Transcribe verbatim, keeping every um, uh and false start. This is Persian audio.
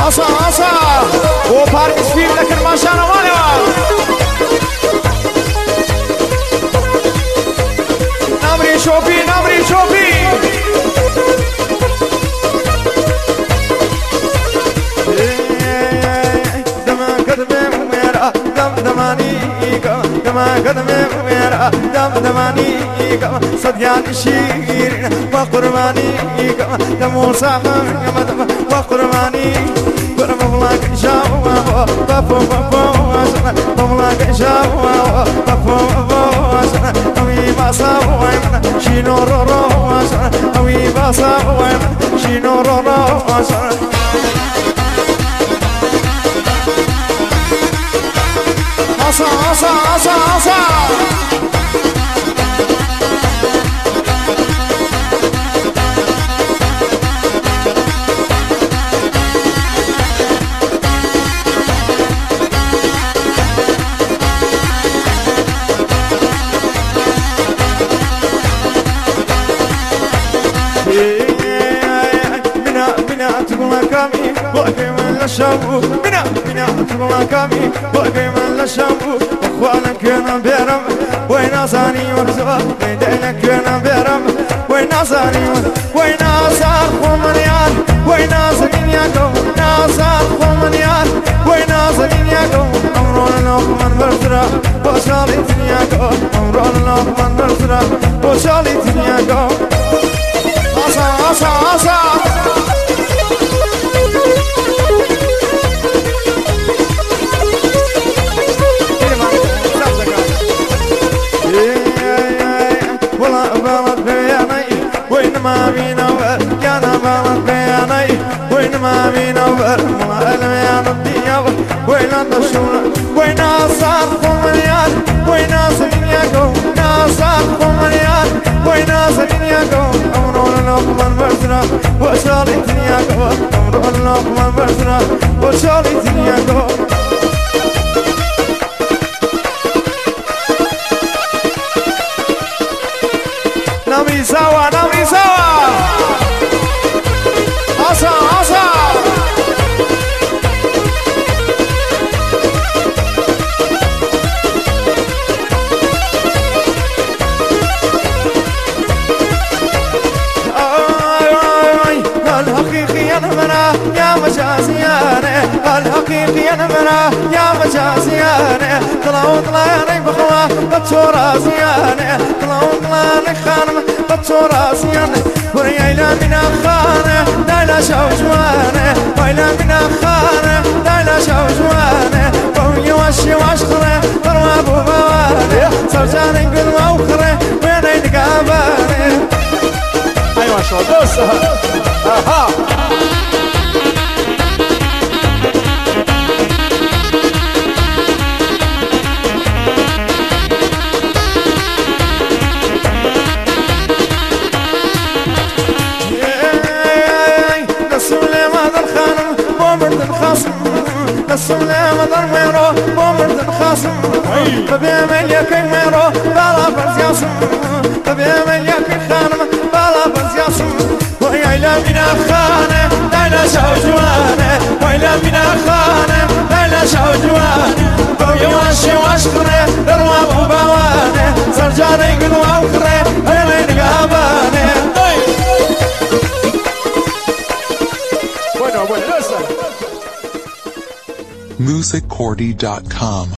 آسا آسا و پارمیز فیل لکن ماشانا مالوا نمری شوپی نمری شوپی دم قدمه میرا دم دمانی دم قدمه میرا دم دمانی صدیان شیرین و قربانی دم سامن دم و قربانی برم بلاک جاوا بابا بابا بلاک جاوا بابا بابا اوی باسا وای شینو رو رو اوی باسا وای شینو رو رو آسا آسا آسا آسا بنا بنا تقول كامي بوقي من الشابو بنا بنا تقول كامي بوقي من الشابو اخوانك انا بيرم وين اصاني ورزوا بيدينك انا بيرم وين اصاني وين اصار خمريان وين اصاني ياكو ناصار خمريان وين اصاني ياكو امرون لقمن برزرا وصالي تنياكو امرون لقمن برزرا وصالي تنياكو آسا آسا آسا ولا بلد بياني وين ما بينور يانا بلد بياني وين ما بينور ما الميان الدنيا وين الدشون وين صار خمريان وين سنياكو ناصار خمريان وين سنياكو امرون لقمن برزرا وصالي تنياكو امرون لقمن برزرا وصالي تنياكو نامي سوا نامي سوا آسا آسا الحقيقي انا منا يا مجازياني الحقيقي انا منا يا مجازياني طلعوا طلعاني بخوا بطورا زياني طلعوا طلعاني خانم بطورا زياني وريايلا من خانه دايلا شوجواني ويلا من خانه دايلا شوجواني وهي وشي واشخره ضرب بواني سرجاني قل موخره وين ينقاباني ايوه شو دوسها اها السلام مدر ميرو بومرد الخاصم فبيعمل يا كي ميرو بالا برز ياسم فبيعمل يا كي خانم بالا برز ياسم ويلا بنا خانه ليلى شوجوانه ويلا بنا خانه ليلى شوجوانه ويواشي واشخره درواب وبوانه سرجاني قدوة وخره هيلين قابانه music cordy dot com